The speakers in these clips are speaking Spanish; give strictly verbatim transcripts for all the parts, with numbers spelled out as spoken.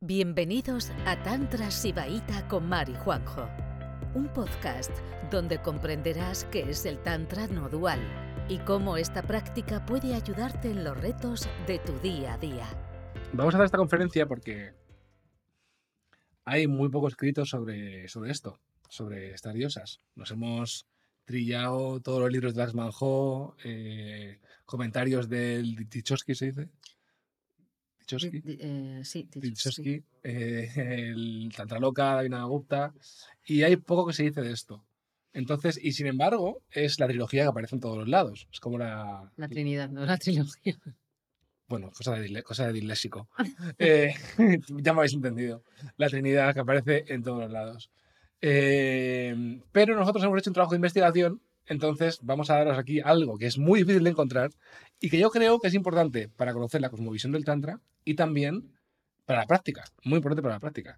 Bienvenidos a Tantra Sibaíta con Mari Juanjo, un podcast donde comprenderás qué es el Tantra no dual y cómo esta práctica puede ayudarte en los retos de tu día a día. Vamos a hacer esta conferencia porque hay muy poco escrito sobre, sobre esto, sobre estas diosas. Nos hemos trillado todos los libros de Lax Manjó, eh, comentarios del Tichosky, ¿se dice? Tichosky. Di- di- eh, sí, Tichosky, eh, el Tantra Loka, Davina Gupta, y hay poco que se dice de esto. Entonces, y sin embargo, es la trilogía que aparece en todos los lados. Es como la... La Trinidad, no la trilogía. Bueno, cosa de, disle- cosa de disléxico. Eh, ya me habéis entendido. La Trinidad que aparece en todos los lados. Eh, pero nosotros hemos hecho un trabajo de investigación, entonces vamos a daros aquí algo que es muy difícil de encontrar y que yo creo que es importante para conocer la cosmovisión del Tantra y también para la práctica. Muy importante para la práctica.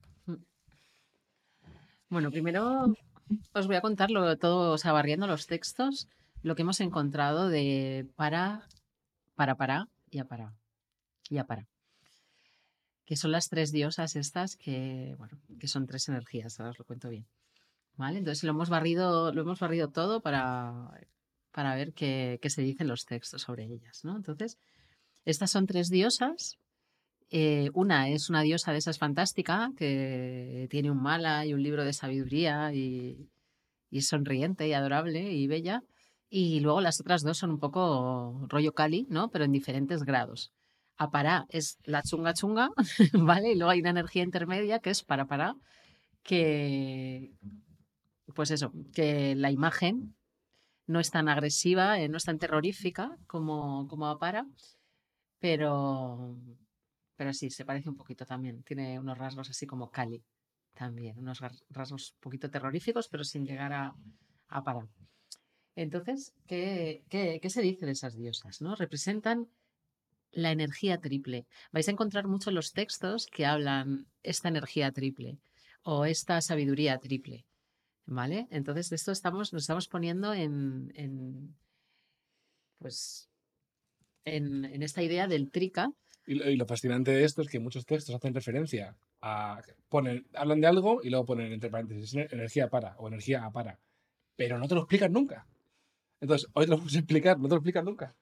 Bueno, primero os voy a contar lo, todo, o sea, barriendo los textos, lo que hemos encontrado de para, para, para y a para. Y a para. Que son las tres diosas estas que, bueno, que son tres energías, ahora os lo cuento bien. ¿Vale? Entonces lo hemos barrido, lo hemos barrido todo para, para ver qué, qué se dicen los textos sobre ellas, ¿no? Entonces, estas son tres diosas. Eh, una es una diosa de esas fantástica que tiene un mala y un libro de sabiduría y, y es sonriente y adorable y bella. Y luego las otras dos son un poco rollo Kali, ¿no? Pero en diferentes grados. Apará es la chunga chunga, ¿vale? Y luego hay una energía intermedia que es para para, que, pues eso, que la imagen no es tan agresiva, eh, no es tan terrorífica como, como Apara, pero, pero sí, se parece un poquito también. Tiene unos rasgos así como Kali también, unos rasgos un poquito terroríficos, pero sin llegar a, a parar. Entonces, ¿qué, qué, qué se dice de esas diosas? ¿No? Representan la energía triple. Vais a encontrar mucho en los textos que hablan esta energía triple o esta sabiduría triple. ¿Vale? Entonces, de esto estamos, nos estamos poniendo en, en pues, en, en esta idea del trika. Y lo, y lo fascinante de esto es que muchos textos hacen referencia a... Ponen, hablan de algo y luego ponen entre paréntesis energía para o energía a para. Pero no te lo explican nunca. Entonces, hoy te lo vamos a explicar, no te lo explican nunca.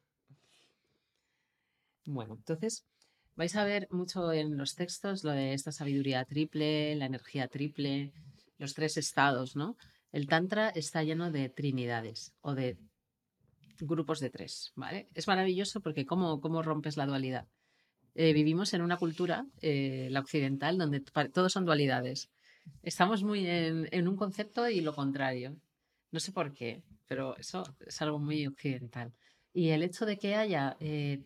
Bueno, entonces vais a ver mucho en los textos lo de esta sabiduría triple, la energía triple, los tres estados, ¿no? El Tantra está lleno de trinidades o de grupos de tres, ¿vale? Es maravilloso porque cómo, cómo rompes la dualidad. Eh, vivimos en una cultura, eh, la occidental, donde todos son dualidades. Estamos muy en, en un concepto y lo contrario. No sé por qué, pero eso es algo muy occidental. Y el hecho de que haya eh,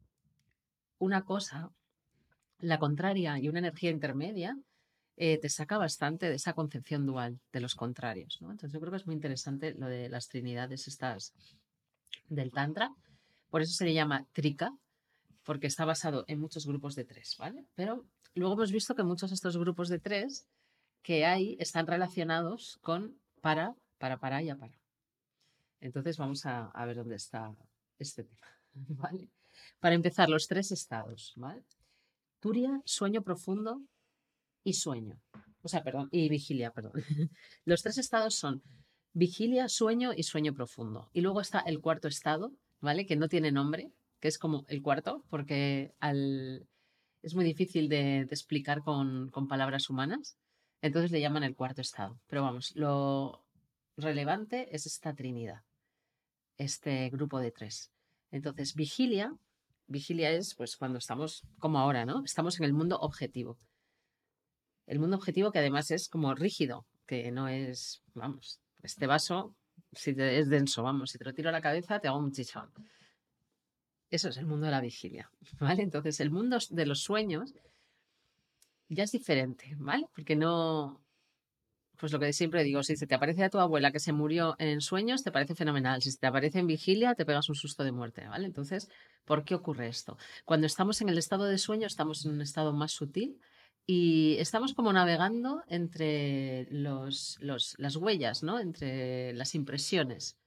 una cosa, la contraria y una energía intermedia, eh, te saca bastante de esa concepción dual de los contrarios, ¿no? Entonces yo creo que es muy interesante lo de las trinidades estas del Tantra. Por eso se le llama Trika, porque está basado en muchos grupos de tres, ¿vale? Pero luego hemos visto que muchos de estos grupos de tres que hay están relacionados con para, para, para y a para. Entonces vamos a, a ver dónde está este tema, ¿vale? Para empezar, los tres estados, ¿vale? Turia, sueño profundo y sueño. O sea, perdón, y vigilia, perdón. Los tres estados son vigilia, sueño y sueño profundo. Y luego está el cuarto estado, ¿vale? Que no tiene nombre, que es como el cuarto, porque al... es muy difícil de, de explicar con, con palabras humanas. Entonces le llaman el cuarto estado. Pero vamos, lo relevante es esta trinidad, este grupo de tres. Entonces, vigilia, vigilia es pues cuando estamos, como ahora, ¿no? Estamos en el mundo objetivo. El mundo objetivo que además es como rígido, que no es, vamos, este vaso si te, es denso, vamos, si te lo tiro a la cabeza te hago un chichón. Eso es el mundo de la vigilia, ¿vale? Entonces el mundo de los sueños ya es diferente, ¿vale? Porque no, pues lo que siempre digo, si se te aparece a tu abuela que se murió en sueños, te parece fenomenal. Si se te aparece en vigilia, te pegas un susto de muerte, ¿vale? Entonces, ¿por qué ocurre esto? Cuando estamos en el estado de sueño, estamos en un estado más sutil y estamos como navegando entre los, los, las huellas, ¿no? Entre las impresiones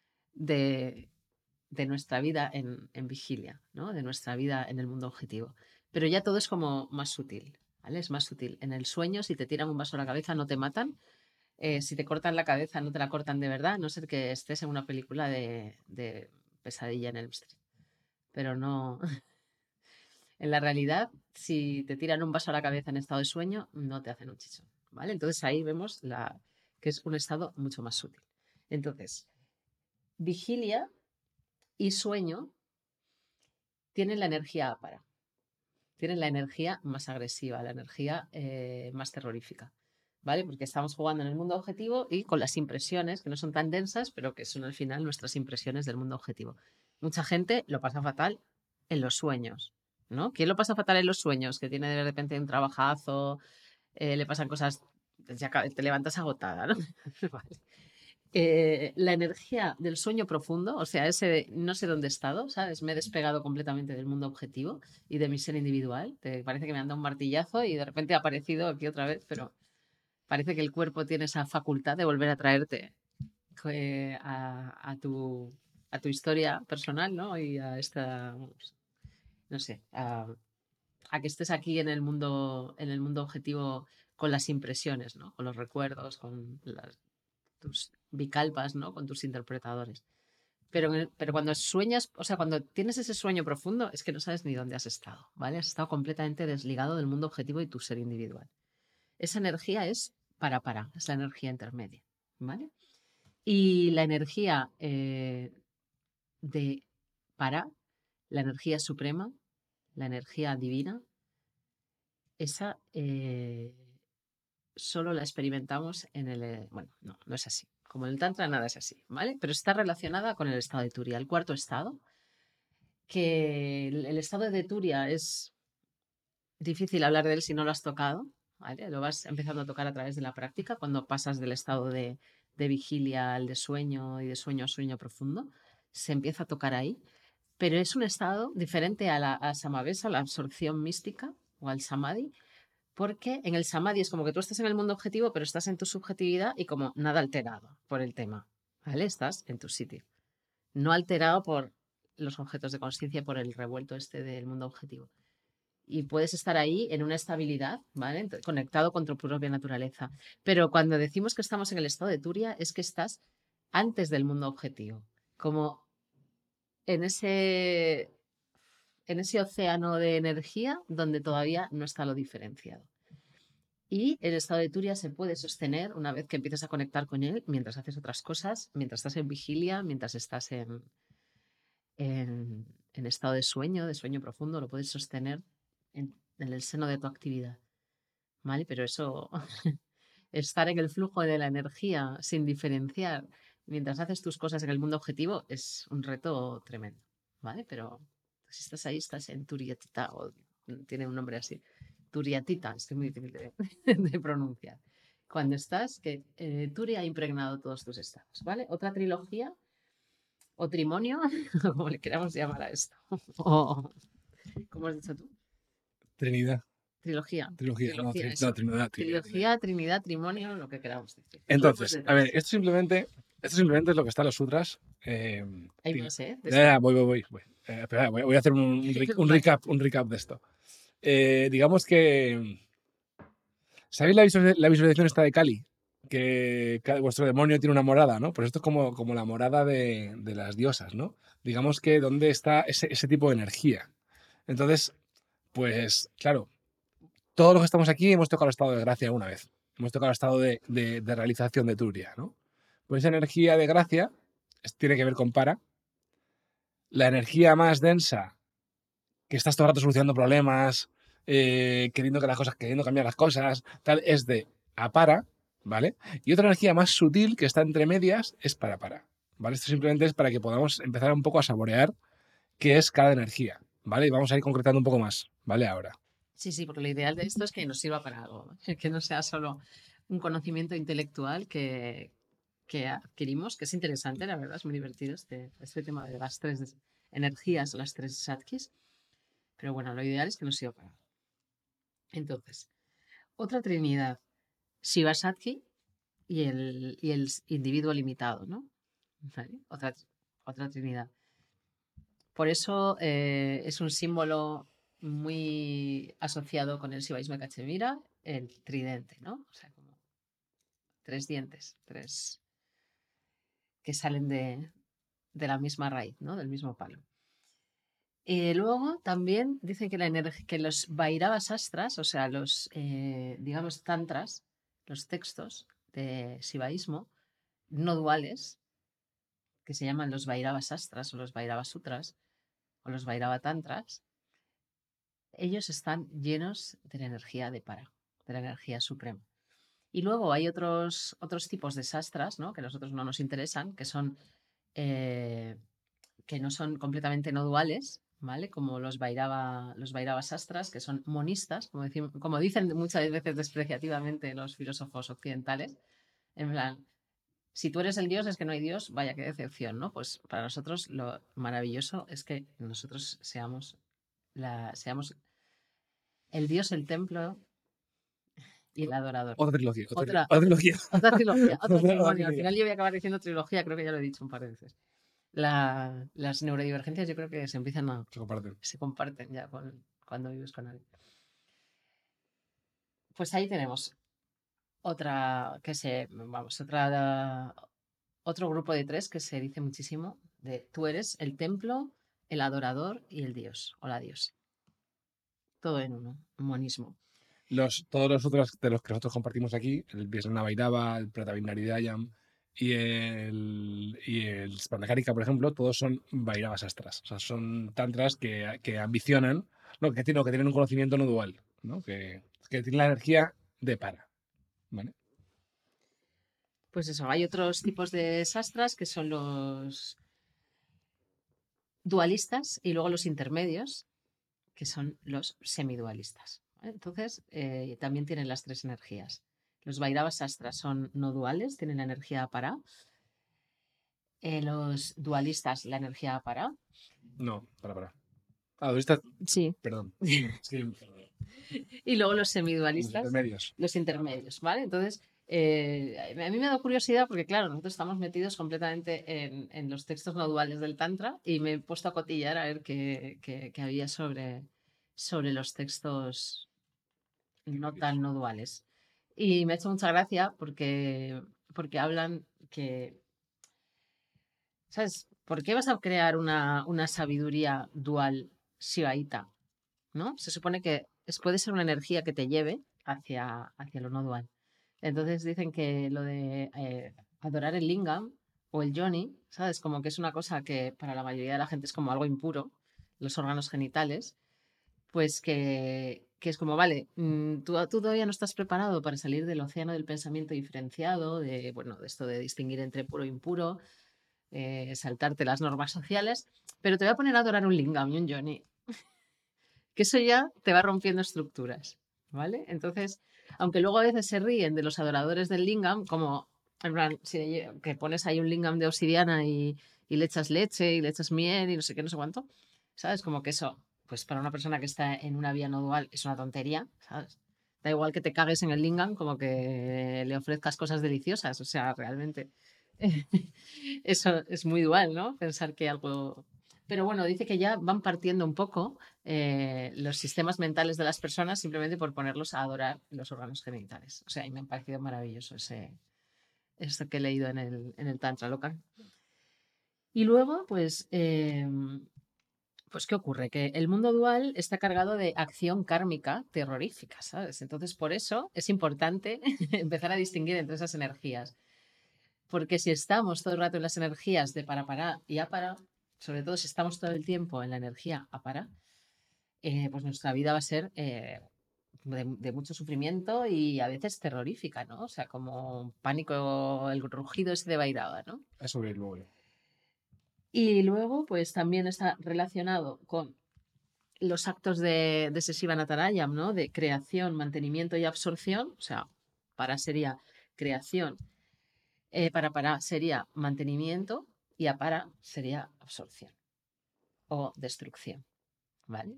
de, de nuestra vida en, en vigilia, ¿no? De nuestra vida en el mundo objetivo. Pero ya todo es como más sutil, ¿vale? Es más sutil. En el sueño, si te tiran un vaso a la cabeza, no te matan. Eh, si te cortan la cabeza, no te la cortan de verdad, a no ser que estés en una película de, de Pesadilla en Elm Street. Pero no. En la realidad, si te tiran un vaso a la cabeza en estado de sueño, no te hacen un chichón, ¿vale? Entonces ahí vemos la, que es un estado mucho más sutil. Entonces, vigilia y sueño tienen la energía ápara, tienen la energía más agresiva, la energía eh, más terrorífica, ¿vale? Porque estamos jugando en el mundo objetivo y con las impresiones, que no son tan densas, pero que son al final nuestras impresiones del mundo objetivo. Mucha gente lo pasa fatal en los sueños, ¿no? ¿Quién lo pasa fatal en los sueños? Que tiene de repente un trabajazo, eh, le pasan cosas, ya te levantas agotada, ¿no? Vale. Eh, la energía del sueño profundo, o sea, ese de no sé dónde he estado, ¿sabes? Me he despegado completamente del mundo objetivo y de mi ser individual. Te parece que me han dado un martillazo y de repente ha aparecido aquí otra vez, pero parece que el cuerpo tiene esa facultad de volver a traerte eh, a, a, tu, a tu historia personal, ¿no? Y a esta, no sé, a, a que estés aquí en el mundo, en el mundo objetivo con las impresiones, ¿no? Con los recuerdos, con las, tus bicalpas, ¿no? Con tus interpretadores. Pero, pero cuando sueñas, o sea, cuando tienes ese sueño profundo, es que no sabes ni dónde has estado, ¿vale? Has estado completamente desligado del mundo objetivo y tu ser individual. Esa energía es para para, es la energía intermedia, ¿vale? Y la energía eh, de para, la energía suprema, la energía divina, esa eh, solo la experimentamos en el... Eh, bueno, no, no es así. Como en el Tantra nada es así, ¿vale? Pero está relacionada con el estado de Turiya, el cuarto estado, que el, el estado de Turiya es difícil hablar de él si no lo has tocado, ¿vale? Lo vas empezando a tocar a través de la práctica, cuando pasas del estado de, de vigilia al de sueño y de sueño a sueño profundo, se empieza a tocar ahí, pero es un estado diferente a la a Samavesa, la absorción mística, o al Samadhi, porque en el Samadhi es como que tú estás en el mundo objetivo, pero estás en tu subjetividad y como nada alterado por el tema, ¿vale? Estás en tu sitio, no alterado por los objetos de conciencia, por el revuelto este del mundo objetivo. Y puedes estar ahí en una estabilidad, ¿vale? Conectado con tu propia naturaleza. Pero cuando decimos que estamos en el estado de Turiya, es que estás antes del mundo objetivo, como en ese, en ese océano de energía donde todavía no está lo diferenciado. Y el estado de Turiya se puede sostener una vez que empiezas a conectar con él mientras haces otras cosas, mientras estás en vigilia, mientras estás en, en, en estado de sueño, de sueño profundo, lo puedes sostener en, en el seno de tu actividad, ¿vale? Pero eso, estar en el flujo de la energía sin diferenciar mientras haces tus cosas en el mundo objetivo es un reto tremendo, ¿vale? Pero si estás ahí, estás en Turiyatita, o tiene un nombre así, Turiyatita, es que es muy difícil de, de pronunciar. Cuando estás, que eh, Turi ha impregnado todos tus estados, ¿vale? Otra trilogía o trimonio, como le queramos llamar a esto. O, ¿cómo has dicho tú? Trinidad. Trilogía. Trilogía, no, Trilogía, tri- eso. no, Trinidad, Trinidad, Trilogía, Trinidad. Trinidad, trimonio, lo que queramos decir. Entonces, a ver, esto simplemente, esto simplemente es lo que está en los sutras. Eh, Hay ti- más, ¿eh? De ya, esto. ya, voy, voy, voy. voy. Eh, espera, voy, voy a hacer un, un re- un Vale. recap, un recap de esto. Eh, digamos que. ¿Sabéis la, visualiz- la visualización esta de Kali? Que cada- vuestro demonio tiene una morada, ¿no? Pues esto es como, como la morada de, de las diosas, ¿no? Digamos que dónde está ese, ese tipo de energía. Entonces, pues, claro, todos los que estamos aquí hemos tocado el estado de gracia alguna vez. Hemos tocado el estado de, de- de realización de Turia, ¿no? Pues esa energía de gracia es- tiene que ver con para. La energía más densa, que estás todo el rato solucionando problemas, eh, queriendo que las cosas, queriendo cambiar las cosas, tal, es de apara, ¿vale? Y otra energía más sutil que está entre medias es para para, ¿vale? Esto simplemente es para que podamos empezar un poco a saborear qué es cada energía, ¿vale? Y vamos a ir concretando un poco más, ¿vale? Ahora. Sí, sí, porque lo ideal de esto es que nos sirva para algo, que no sea solo un conocimiento intelectual que, que adquirimos, que es interesante, la verdad, es muy divertido este, este tema de las tres energías, las tres satkis, pero bueno, lo ideal es que nos sirva para algo. Entonces, otra trinidad, Shiva Satki y el, y el individuo limitado, ¿no? ¿Vale? Otra, otra trinidad. Por eso eh, es un símbolo muy asociado con el Shivaísmo de Cachemira, el tridente, ¿no? O sea, como tres dientes, tres que salen de, de la misma raíz, ¿no? Del mismo palo. Y luego también dicen que, la energ- que los Bairavas astras, o sea, los, eh, digamos, tantras, los textos de Shivaísmo no duales, que se llaman los Bairavas astras o los Bhairava sutras o los Bhairava tantras, ellos están llenos de la energía de para, de la energía suprema. Y luego hay otros, otros tipos de sastras, ¿no? Que a nosotros no nos interesan, que son eh, que no son completamente no duales, ¿vale? Como los Bhairava, los Bhairava sastras, que son monistas, como, decim- como dicen muchas veces despreciativamente los filósofos occidentales, en plan, si tú eres el Dios es que no hay Dios, vaya qué decepción, ¿no? Pues para nosotros lo maravilloso es que nosotros seamos, la, seamos el Dios, el templo y el adorador. Otra trilogía. Otra, tri- Otra, otra trilogía. otra trilogía, otro Otra- otra matrimonio. Al trilogía. final yo voy a acabar diciendo trilogía, creo que ya lo he dicho un par de veces. La- las neurodivergencias yo creo que se empiezan a, Se comparten. se comparten ya con- cuando vives con alguien. Pues ahí tenemos otra que se, vamos, otra, otro grupo de tres que se dice muchísimo de tú eres el templo, el adorador y el dios o la diosa. Todo en uno, un monismo. Los, todos los otros de los que nosotros compartimos aquí, el Vyasana Bhairava, el Pratavindaridayam y el, y el Spandakarika, por ejemplo, todos son Bhairavas astras. O sea, son tantras que, que ambicionan, no, que, tienen, que tienen un conocimiento no dual, ¿no? Que, que tienen la energía de para. ¿Vale? Pues eso, hay otros tipos de sastras que son los dualistas y luego los intermedios, que son los semidualistas. ¿Vale? Entonces, eh, también tienen las tres energías. Los Bhairava sastras son no duales, tienen la energía para. Eh, los dualistas, la energía para. No, para, para. Ah, dualistas, Sí. perdón. Es que, perdón. Y luego los Los semidualistas, intermedios. los intermedios, ¿vale? Entonces, eh, a mí me da curiosidad porque, claro, nosotros estamos metidos completamente en, en los textos no duales del Tantra y me he puesto a cotillar a ver qué, qué- qué había sobre, sobre los textos no tan no duales. Y me ha hecho mucha gracia porque, porque hablan que, ¿sabes? ¿Por qué vas a crear una, una sabiduría dual shivaíta? ¿No? Se supone que es, puede ser una energía que te lleve hacia, hacia lo no dual. Entonces dicen que lo de eh, adorar el lingam o el yoni, ¿sabes? Como que es una cosa que para la mayoría de la gente es como algo impuro, los órganos genitales, pues que, que es como, vale, mm, tú, tú todavía no estás preparado para salir del océano del pensamiento diferenciado, de, bueno, de esto de distinguir entre puro e impuro, eh, saltarte las normas sociales, pero te voy a poner a adorar un lingam y un yoni, que eso ya te va rompiendo estructuras, ¿vale? Entonces, aunque luego a veces se ríen de los adoradores del lingam, como, en plan, si, que pones ahí un lingam de obsidiana y, y le echas leche y le echas miel y no sé qué, no sé cuánto, ¿sabes? Como que eso, pues para una persona que está en una vía no dual es una tontería, ¿sabes? Da igual que te cagues en el lingam como que le ofrezcas cosas deliciosas, o sea, realmente eso es muy dual, ¿no? Pensar que algo... Pero bueno, dice que ya van partiendo un poco eh, los sistemas mentales de las personas simplemente por ponerlos a adorar los órganos genitales. O sea, y me ha parecido maravilloso ese, esto que he leído en el, en el Tantra local. Y luego, pues, eh, pues, ¿qué ocurre? Que el mundo dual está cargado de acción kármica terrorífica, ¿sabes? Entonces, por eso es importante empezar a distinguir entre esas energías. Porque si estamos todo el rato en las energías de para para y a para, sobre todo si estamos todo el tiempo en la energía a para, eh, pues nuestra vida va a ser eh, de, de mucho sufrimiento y a veces terrorífica, ¿no? O sea, como pánico, el rugido ese de Bairaba, ¿no? Eso es luego. Y luego, pues también está relacionado con los actos de, de Sesiva Natarayam, ¿no? De creación, mantenimiento y absorción. O sea, para sería creación, eh, para para sería mantenimiento y a para sería absorción o destrucción, ¿vale?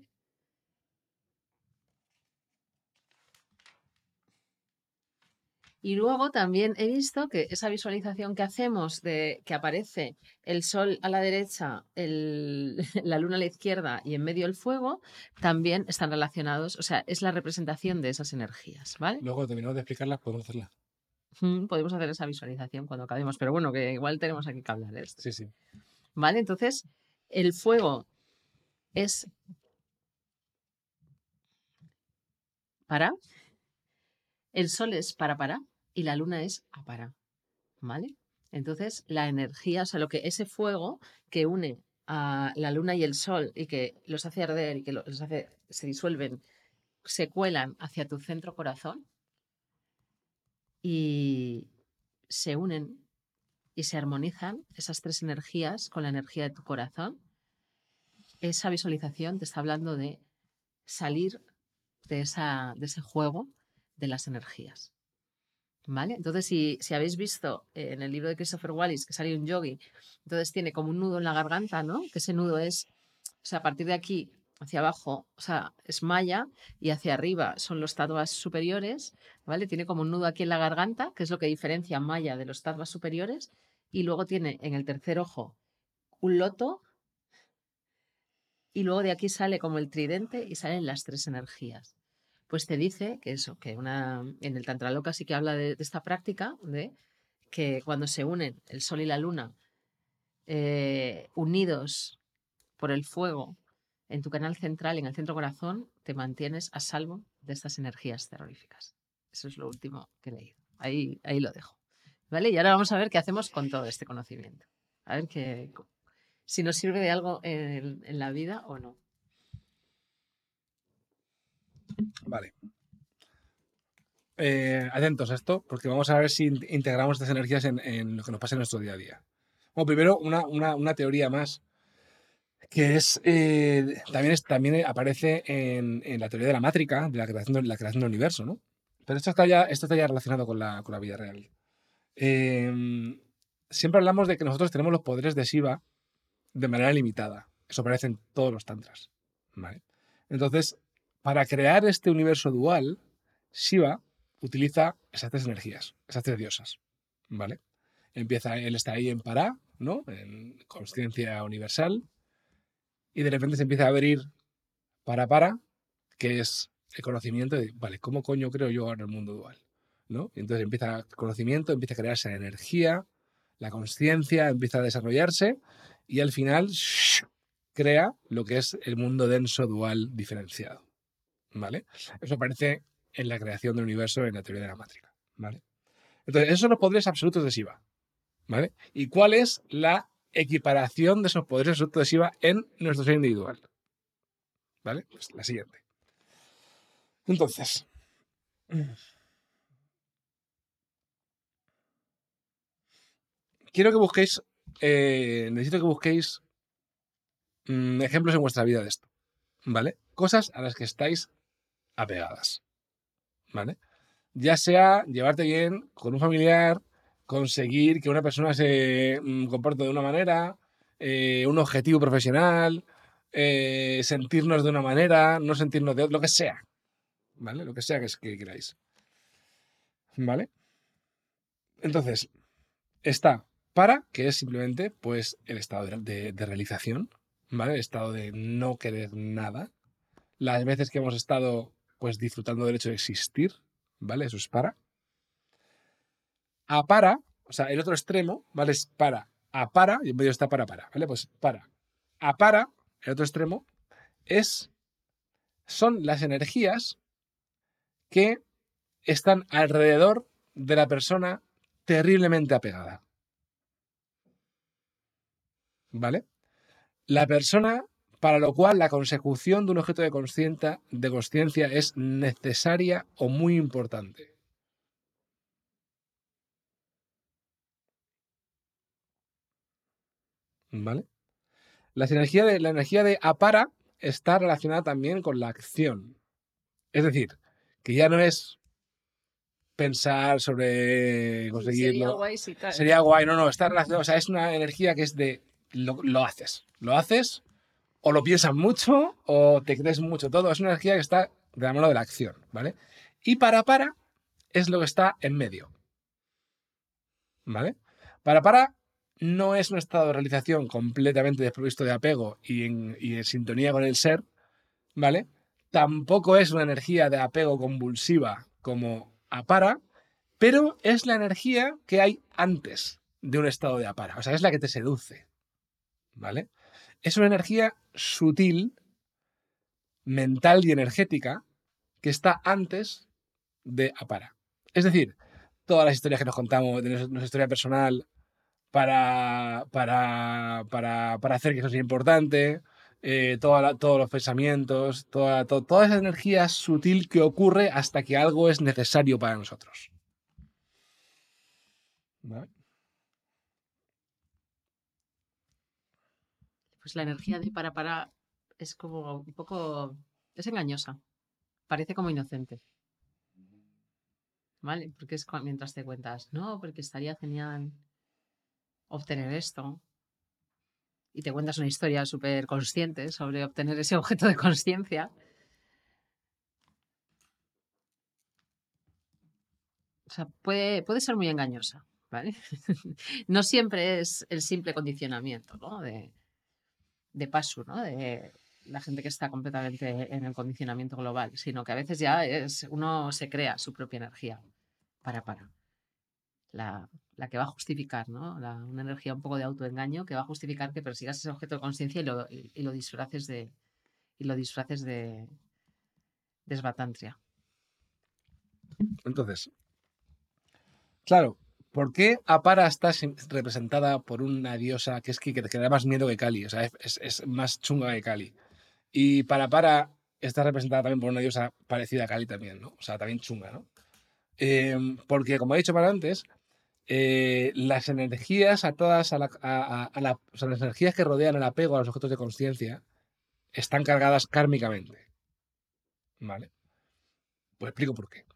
Y luego también he visto que esa visualización que hacemos de que aparece el sol a la derecha, el, la luna a la izquierda y en medio el fuego, también están relacionados, o sea, es la representación de esas energías, ¿vale? Luego, terminamos de explicarlas, podemos hacerla. Mm, Podemos hacer esa visualización cuando acabemos, pero bueno, que igual tenemos aquí que hablar de esto. Sí, sí. ¿Vale? Entonces, el fuego es para, el sol es para para y la luna es a para, ¿vale? Entonces, la energía, o sea, lo que ese fuego que une a la luna y el sol y que los hace arder y que los hace, se disuelven, se cuelan hacia tu centro corazón y se unen y se armonizan esas tres energías con la energía de tu corazón. Esa visualización te está hablando de salir de, esa, de ese juego de las energías. ¿Vale? Entonces, si, si habéis visto eh, en el libro de Christopher Wallis que sale un yogi, entonces tiene como un nudo en la garganta, ¿no? Que ese nudo es, o sea, a partir de aquí hacia abajo, o sea, es maya y hacia arriba son los tattvas superiores, ¿vale? Tiene como un nudo aquí en la garganta, que es lo que diferencia maya de los tattvas superiores, y luego tiene en el tercer ojo un loto, y luego de aquí sale como el tridente y salen las tres energías. Pues te dice que eso, que una, en el Tantra Loka sí que habla de, de esta práctica, de que cuando se unen el sol y la luna, eh, unidos por el fuego, en tu canal central, en el centro corazón, te mantienes a salvo de estas energías terroríficas. Eso es lo último que he leído. Ahí, ahí lo dejo. ¿Vale? Y ahora vamos a ver qué hacemos con todo este conocimiento. A ver qué, si nos sirve de algo en, en la vida o no. Vale. Eh, atentos a esto, porque vamos a ver si integramos estas energías en, en lo que nos pasa en nuestro día a día. Bueno, primero, una, una, una teoría más, que es, eh, también, es, también aparece en, en la teoría de la mátrica, de la creación, de la creación del universo, ¿no? Pero esto está ya, esto está ya relacionado con la, con la vida real. Eh, siempre hablamos de que nosotros tenemos los poderes de Shiva de manera limitada. Eso aparece en todos los tantras, ¿vale? Entonces, para crear este universo dual, Shiva utiliza esas tres energías, esas tres diosas, ¿vale? Empieza, él está ahí en Pará, ¿no? En consciencia universal, y de repente se empieza a abrir para para, que es el conocimiento de, vale, ¿cómo coño creo yo ahora el mundo dual? ¿No? Y entonces empieza el conocimiento, empieza a crearse la energía, la consciencia empieza a desarrollarse y al final shh, crea lo que es el mundo denso dual diferenciado, ¿vale? Eso aparece en la creación del universo en la teoría de la mátrica, ¿vale? Entonces, esos son los poderes absolutos de Shiva, ¿vale? ¿Y cuál es la equiparación de esos poderes absolutos de Shiva en nuestro ser individual? ¿Vale? Pues la siguiente. Entonces, quiero que busquéis, eh, necesito que busquéis mmm, ejemplos en vuestra vida de esto, ¿vale? Cosas a las que estáis apegadas, ¿vale? Ya sea llevarte bien con un familiar, conseguir que una persona se mmm, comporte de una manera, eh, un objetivo profesional, eh, sentirnos de una manera, no sentirnos de otra, lo que sea, ¿vale? Lo que sea que, que queráis, ¿vale? Entonces, está para, que es simplemente pues el estado de, de, de realización, ¿vale? El estado de no querer nada. Las veces que hemos estado pues disfrutando del hecho de existir, ¿vale? Eso es para. A para, o sea, el otro extremo, ¿vale? Es para. A para, y en medio está para para, ¿vale? Pues para. A para, el otro extremo, es, son las energías que están alrededor de la persona terriblemente apegada, ¿vale? La persona para lo cual la consecución de un objeto de consciencia de consciencia es necesaria o muy importante. ¿Vale? La energía de, la energía de apara está relacionada también con la acción. Es decir, que ya no es pensar sobre conseguirlo. Sería guay si tal. Sería guay, no, no, está relacionado, o sea, es una energía que es de lo, lo haces, lo haces o lo piensas mucho o te crees mucho todo. Es una energía que está de la mano de la acción, ¿vale? Y para para es lo que está en medio. ¿Vale? Para para no es un estado de realización completamente desprovisto de apego y en, y en sintonía con el ser, ¿vale? Tampoco es una energía de apego convulsiva como apara, pero es la energía que hay antes de un estado de apara. O sea, es la que te seduce, ¿vale? Es una energía sutil, mental y energética que está antes de apara. Es decir, todas las historias que nos contamos de nuestra historia personal para, para, para, para hacer que eso sea importante, eh, toda la, todos los pensamientos, toda, to, toda esa energía sutil que ocurre hasta que algo es necesario para nosotros. ¿Vale? Pues la energía de para para es como un poco, es engañosa, parece como inocente, ¿vale? Porque es cua- mientras te cuentas, no, porque estaría genial obtener esto, y te cuentas una historia súper consciente sobre obtener ese objeto de consciencia. O sea, puede, puede ser muy engañosa, ¿vale? No siempre es el simple condicionamiento, ¿no? De, de paso, ¿no? De la gente que está completamente en el condicionamiento global, sino que a veces ya es, uno se crea su propia energía para para. La, la que va a justificar, ¿no? La- una energía un poco de autoengaño que va a justificar que persigas ese objeto de conciencia y lo, y, y lo disfraces de y lo disfraces de, de esbatantria. Entonces, claro, ¿por qué Apara está sim- representada por una diosa que es que, que te da más miedo que Kali? O sea, es, es- es más chunga que Kali. Y para para está representada también por una diosa parecida a Kali también, ¿no? O sea, también chunga, ¿no? Eh, porque, como he dicho para antes, eh, las energías atadas a la, a, a- a la- o sea, las energías que rodean el apego a los objetos de conciencia están cargadas kármicamente, ¿vale? Pues explico por qué.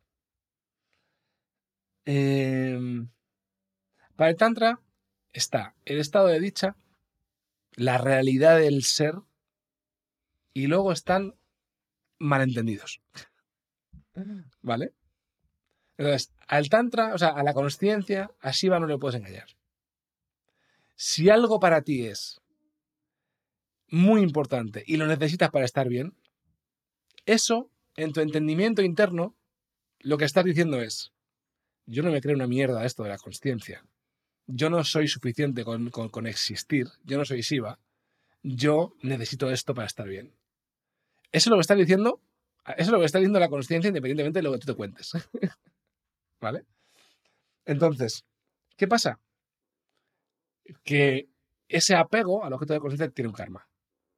Eh, para el Tantra está el estado de dicha, la realidad del ser, y luego están malentendidos, ¿vale? Entonces, al Tantra, o sea, a la conciencia, a Shiva no le puedes engañar. Si algo para ti es muy importante y lo necesitas para estar bien, eso, en tu entendimiento interno, lo que estás diciendo es, yo no me creo una mierda esto de la consciencia. Yo no soy suficiente con, con, con existir. Yo no soy Shiva. Yo necesito esto para estar bien. Eso es lo que estás diciendo. Eso es lo que está diciendo la consciencia independientemente de lo que tú te cuentes. ¿Vale? Entonces, ¿qué pasa? Que ese apego al objeto de conciencia tiene un karma.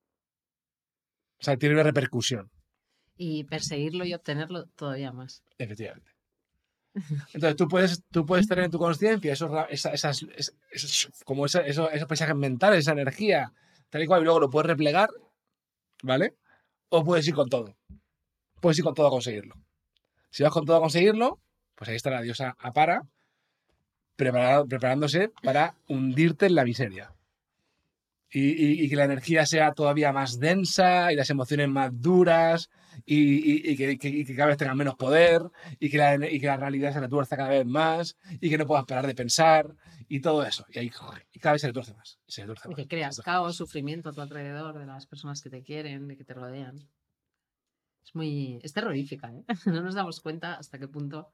O sea, tiene una repercusión. Y perseguirlo y obtenerlo todavía más. Efectivamente. Entonces tú puedes, tú puedes tener en tu conciencia esos, ra- esa- esas, es- esos, como esa- esos, esos paisajes mentales, esa energía, tal y cual, y luego lo puedes replegar, ¿vale? O puedes ir con todo. Puedes ir con todo a conseguirlo. Si vas con todo a conseguirlo, pues ahí está la diosa Apara preparado- preparándose para hundirte en la miseria. Y, y- y que la energía sea todavía más densa y las emociones más duras y, y- y que, que- y que cada vez tengan menos poder y que, la, y que la realidad se retuerza cada vez más y que no puedas parar de pensar y todo eso. Y ahí joder, y cada vez se retuerce más. Y se retuerce Y más. que Se creas retuerce caos, más. sufrimiento a tu alrededor, de las personas que te quieren, de que te rodean. Es muy, es terrorífica, ¿eh? No nos damos cuenta hasta qué punto,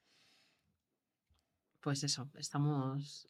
pues eso, estamos,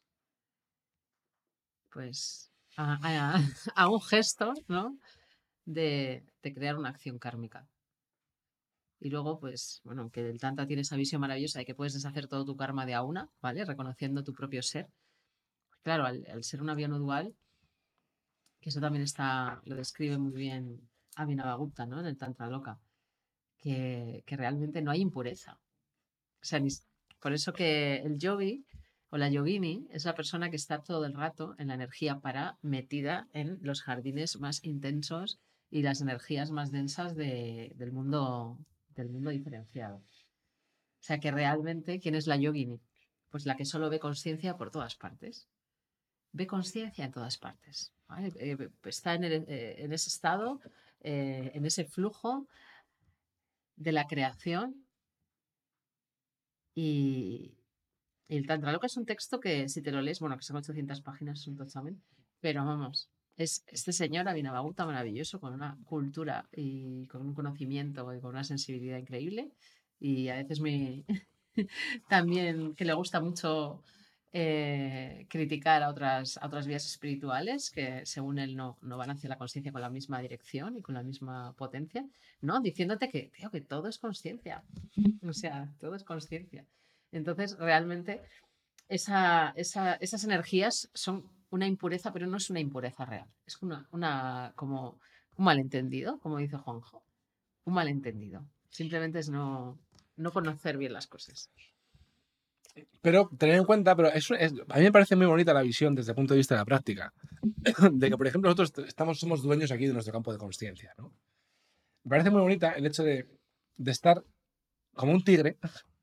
pues, a, a- a un gesto, ¿no? De, de crear una acción kármica. Y luego, pues, bueno, que el Tantra tiene esa visión maravillosa de que puedes deshacer todo tu karma de a una, ¿vale? Reconociendo tu propio ser. Claro, al, al ser una vía no dual, que eso también está, lo describe muy bien Abhinavagupta, ¿no? En el Tantra Loka, que, que realmente no hay impureza. O sea, ni s- por eso que el yogi o la yogini es la persona que está todo el rato en la energía para, metida en los jardines más intensos y las energías más densas de- del mundo, del mundo diferenciado. O sea, que realmente, ¿quién es la yogini? Pues la que solo ve conciencia por todas partes. Ve conciencia en todas partes. ¿Vale? Eh, está en, el- eh, en ese estado, eh, en ese flujo de la creación Y, y el Tantra Loka es un texto que, si te lo lees, bueno, que son ochocientas páginas, es un tochamen, pero vamos, es este señor Abhinavagupta maravilloso, con una cultura y con un conocimiento y con una sensibilidad increíble, y a veces muy también que le gusta mucho eh, criticar a otras, a otras vías espirituales que según él no, no van hacia la conciencia con la misma dirección y con la misma potencia, ¿no? Diciéndote que, tío, que todo es conciencia, o sea, todo es conciencia. Entonces, realmente, esa, esa, esas energías son una impureza, pero no es una impureza real. Es una, una como un malentendido, como dice Juanjo. Un malentendido. Simplemente es no, no conocer bien las cosas. Pero tener en cuenta, pero eso es, a mí me parece muy bonita la visión desde el punto de vista de la práctica, de que, por ejemplo, nosotros estamos, somos dueños aquí de nuestro campo de conciencia, ¿no? Me parece muy bonita el hecho de, de estar como un tigre,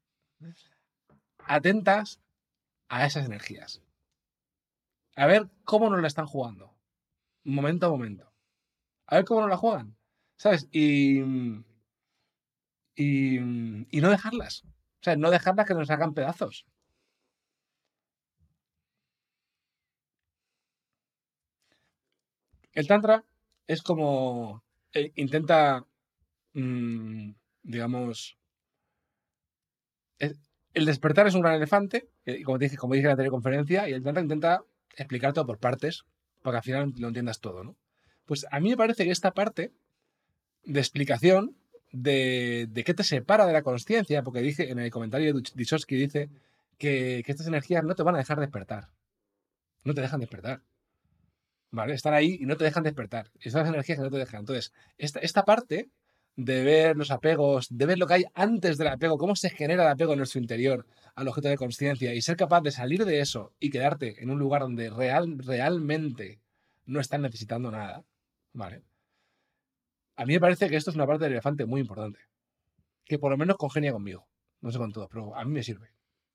atentas a esas energías. A ver cómo nos la están jugando, momento a momento. A ver cómo nos la juegan, ¿sabes? Y, y, y no dejarlas. O sea, no dejarlas que nos hagan pedazos. El Tantra es como... eh, intenta, mmm, digamos... es- el despertar es un gran elefante, eh, como dije, como dije en la anterior conferencia, y el Tantra intenta explicar todo por partes, para que al final lo entiendas todo, ¿no? Pues a mí me parece que esta parte de explicación de, de qué te separa de la consciencia, porque dije en el comentario de Dysowski dice que, que estas energías no te van a dejar despertar, no te dejan despertar, ¿vale? Están ahí y no te dejan despertar. Estas energías que no te dejan. Entonces, esta, esta parte de ver los apegos, de ver lo que hay antes del apego, cómo se genera el apego en nuestro interior al objeto de conciencia y ser capaz de salir de eso y quedarte en un lugar donde real, realmente no estás necesitando nada, ¿vale? A mí me parece que esto es una parte del elefante muy importante, que por lo menos congenia conmigo. No sé con todo, pero a mí me sirve.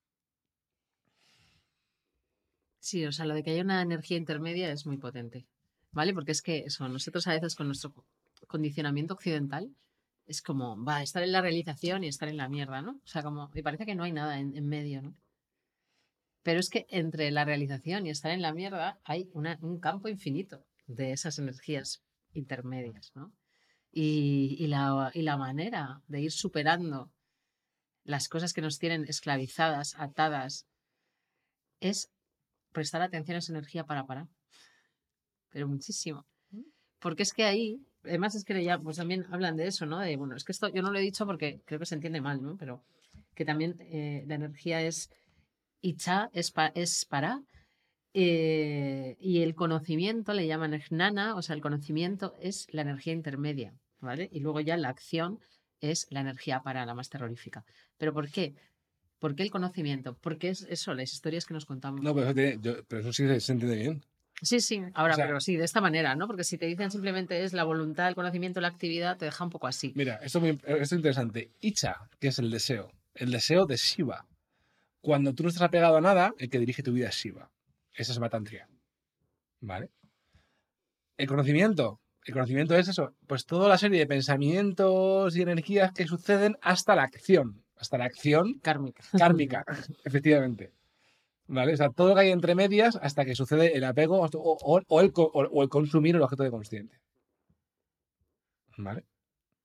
Sí, o sea, lo de que haya una energía intermedia es muy potente, ¿vale? Porque es que eso, nosotros a veces con nuestro condicionamiento occidental es como, va, estar en la realización y estar en la mierda, ¿no? O sea, como, me parece que no hay nada en, en medio, ¿no? Pero es que entre la realización y estar en la mierda hay una- un campo infinito de esas energías intermedias, ¿no? Y, y la, y la manera de ir superando las cosas que nos tienen esclavizadas, atadas, es prestar atención a esa energía para parar, pero muchísimo. Porque es que ahí, además es que ya, pues también hablan de eso, ¿no? De, bueno, es que esto yo no lo he dicho porque creo que se entiende mal, ¿no? Pero que también eh, la energía es Icha, es, pa, es para, eh, y el conocimiento le llaman jnana, o sea, el conocimiento es la energía intermedia, ¿vale? Y luego ya la acción es la energía para, la más terrorífica. ¿Pero por qué? ¿Por qué el conocimiento? Porque es eso, las historias que nos contamos. No, pero eso, tiene- yo- pero eso sí se, se entiende bien. Sí, sí, O ahora, sea, pero sí, de esta manera, ¿no? Porque si te dicen simplemente es la voluntad, el conocimiento, la actividad, te deja un poco así. mira, esto es, muy, esto es interesante. Icha, que es el deseo. El deseo de Shiva. Cuando tú no estás apegado a nada, el que dirige tu vida es Shiva. Esa es Svatantria. ¿Vale? El conocimiento. El conocimiento es eso. Pues toda la serie de pensamientos y energías que suceden hasta la acción. Hasta la acción Kármica. kármica, efectivamente. ¿Vale? O sea, todo lo que hay entre medias hasta que sucede el apego o, o- o el, co- o- o el consumir el objeto de consciente. ¿Vale?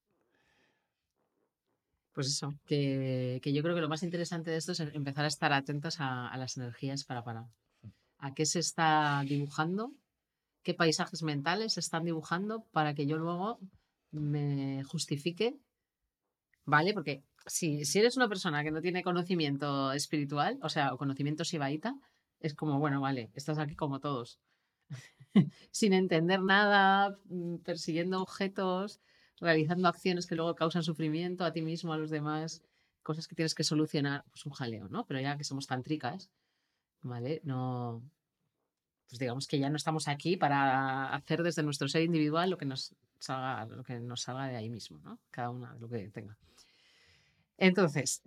Pues eso, que, que yo creo que lo más interesante de esto es empezar a estar atentos a, a las energías para parar. A qué se está dibujando, qué paisajes mentales se están dibujando para que yo luego me justifique, ¿vale? Porque si, si eres una persona que no tiene conocimiento espiritual, o sea, o conocimiento shivaíta, es como, bueno, vale, estás aquí como todos, sin entender nada, mm, persiguiendo objetos, realizando acciones que luego causan sufrimiento a ti mismo, a los demás, cosas que tienes que solucionar, pues un jaleo, ¿no? Pero ya que somos tan tricas, ¿vale? No, pues digamos que ya no estamos aquí para hacer desde nuestro ser individual lo que nos salga, lo que nos salga de ahí mismo, ¿no? Cada una lo que tenga. Entonces,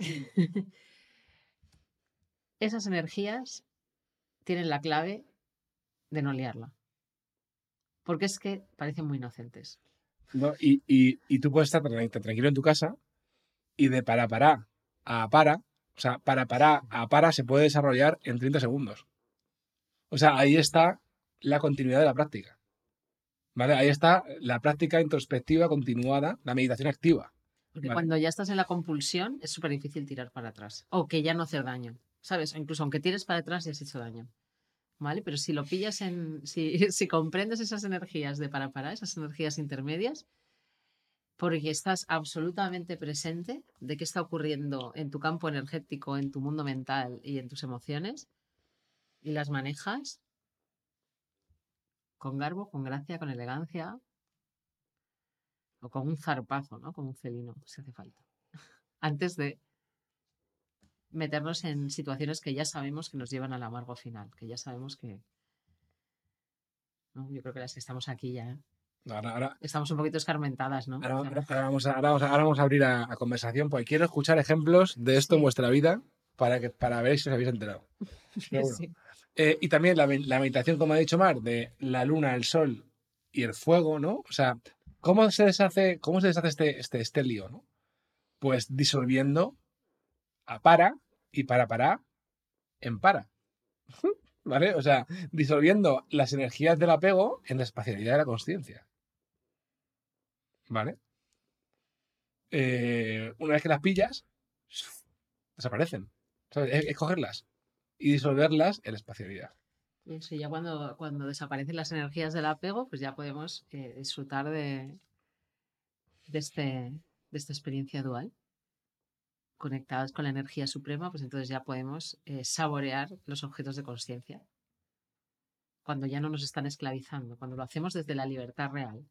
esas energías tienen la clave de no liarla. Porque es que parecen muy inocentes. ¿No? Y, y, y tú puedes estar tranquilo en tu casa y de para para a para O sea, para para a para se puede desarrollar en treinta segundos. O sea, ahí está la continuidad de la práctica. ¿Vale? Ahí está la práctica introspectiva continuada, la meditación activa. Porque ¿Vale? cuando ya estás en la compulsión es súper difícil tirar para atrás. O que ya no hacer daño, ¿sabes? O incluso aunque tires para atrás ya has hecho daño. ¿Vale? Pero si lo pillas en... Si, si comprendes esas energías de para para, esas energías intermedias, porque estás absolutamente presente de qué está ocurriendo en tu campo energético, en tu mundo mental y en tus emociones, y las manejas con garbo, con gracia, con elegancia, o con un zarpazo, ¿no? Como un felino, si hace falta. Antes de meternos en situaciones que ya sabemos que nos llevan al amargo final, que ya sabemos que... ¿no? Yo creo que las que estamos aquí ya Ahora, ahora, estamos un poquito escarmentadas, ¿no? ahora, ahora- ahora vamos, a, ahora, vamos a, ahora vamos a abrir a, a conversación, porque quiero escuchar ejemplos de esto en Sí. vuestra vida para, que, para ver si os habéis enterado. Pero bueno. Sí. Eh, y también la, la meditación, como ha dicho Mar, de la luna, el sol y el fuego, ¿no? O sea, ¿cómo se deshace, cómo se deshace este, este, este lío, ¿no? Pues disolviendo a para y para para en para. ¿Vale? O sea, disolviendo las energías del apego en la espacialidad de la consciencia. ¿Vale? Eh, una vez que las pillas, desaparecen. ¿Sabes? Es, es cogerlas y disolverlas en la espacialidad. Eso, ya cuando, cuando desaparecen las energías del apego, pues ya podemos eh, disfrutar de, de, este, de esta experiencia dual. Conectados con la energía suprema, pues entonces ya podemos eh, saborear los objetos de conciencia. Cuando ya no nos están esclavizando, cuando lo hacemos desde la libertad real.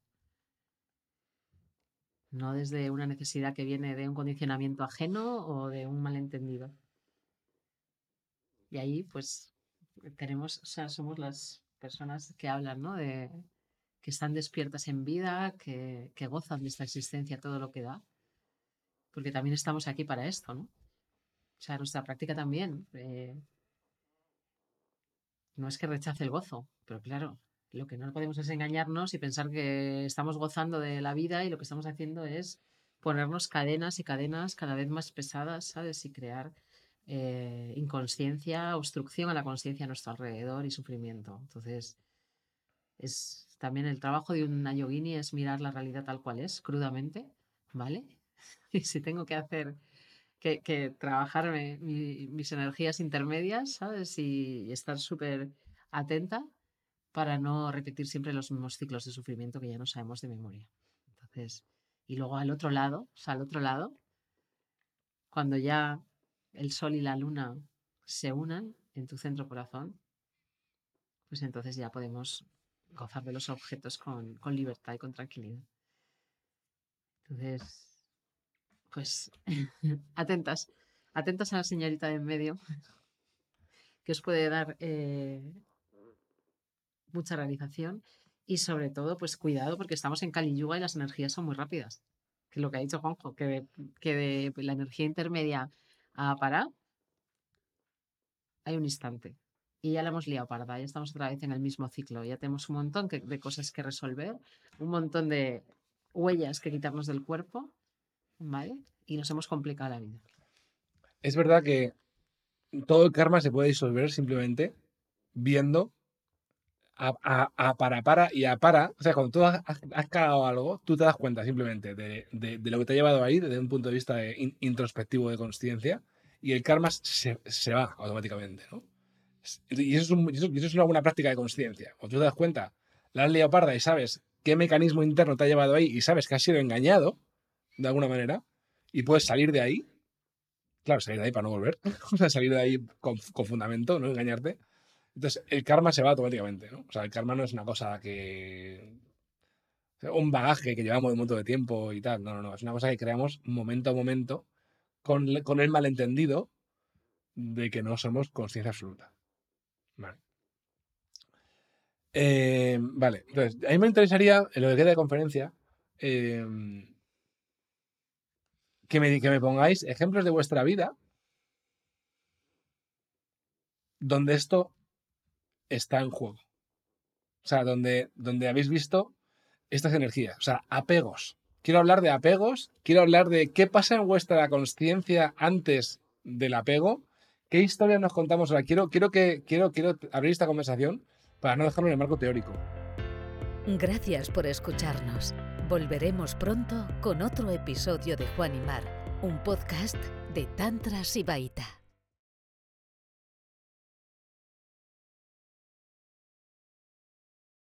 No desde una necesidad que viene de un condicionamiento ajeno o de un malentendido. Y ahí, pues, tenemos, o sea, somos las personas que hablan, ¿no? De que están despiertas en vida, que, que gozan de esta existencia todo lo que da. Porque también estamos aquí para esto, ¿no? O sea, nuestra práctica también. Eh, no es que rechace el gozo, pero claro, lo que no podemos es engañarnos y pensar que estamos gozando de la vida y lo que estamos haciendo es ponernos cadenas y cadenas cada vez más pesadas, ¿sabes? Y crear eh, inconsciencia, obstrucción a la conciencia a nuestro alrededor y sufrimiento. Entonces, es también el trabajo de una yogini es mirar la realidad tal cual es, crudamente, ¿vale? Y si tengo que hacer que, que trabajarme mi, mis energías intermedias, ¿sabes? Y, y estar súper atenta para no repetir siempre los mismos ciclos de sufrimiento que ya no sabemos de memoria. Entonces, y luego al otro lado, o sea, al otro lado, cuando ya el sol y la luna se unan en tu centro corazón, pues entonces ya podemos gozar de los objetos con, con libertad y con tranquilidad. Entonces, pues atentas, atentas a la señorita de en medio, que os puede dar eh, mucha realización y sobre todo, pues cuidado porque estamos en Kali Yuga y las energías son muy rápidas. Que es lo que ha dicho Juanjo, que de, que de la energía intermedia a para hay un instante. Y ya la hemos liado parda, ya estamos otra vez en el mismo ciclo, ya tenemos un montón que, de cosas que resolver, un montón de huellas que quitarnos del cuerpo, ¿vale? Y nos hemos complicado la vida. Es verdad que todo el karma se puede disolver simplemente viendo a, a, a para para y a para. O sea, cuando tú has, has cagado algo, tú te das cuenta simplemente de, de, de lo que te ha llevado ahí desde un punto de vista de in, introspectivo de consciencia y el karma se, se va automáticamente, ¿no? Y eso es, un, eso, eso es una buena práctica de consciencia. Cuando tú te das cuenta, la has liado parda y sabes qué mecanismo interno te ha llevado ahí y sabes que has sido engañado de alguna manera y puedes salir de ahí. Claro, salir de ahí para no volver. O sea, salir de ahí con, con fundamento, no engañarte. Entonces, el karma se va automáticamente, ¿no? O sea, el karma no es una cosa que... un bagaje que llevamos de un montón de tiempo y tal. No, no, no. Es una cosa que creamos momento a momento con, con el malentendido de que no somos conciencia absoluta. Vale. Eh, vale. Entonces, a mí me interesaría, en lo que queda de conferencia, eh, que, me, que me pongáis ejemplos de vuestra vida donde esto está en juego. O sea, donde, donde habéis visto estas energías. O sea, apegos. Quiero hablar de apegos, quiero hablar de qué pasa en vuestra consciencia antes del apego. ¿Qué historia nos contamos ahora? Quiero, quiero, que, quiero, quiero abrir esta conversación para no dejarlo en el marco teórico. Gracias por escucharnos. Volveremos pronto con otro episodio de Juan y Mar, un podcast de Tantra Sibaíta.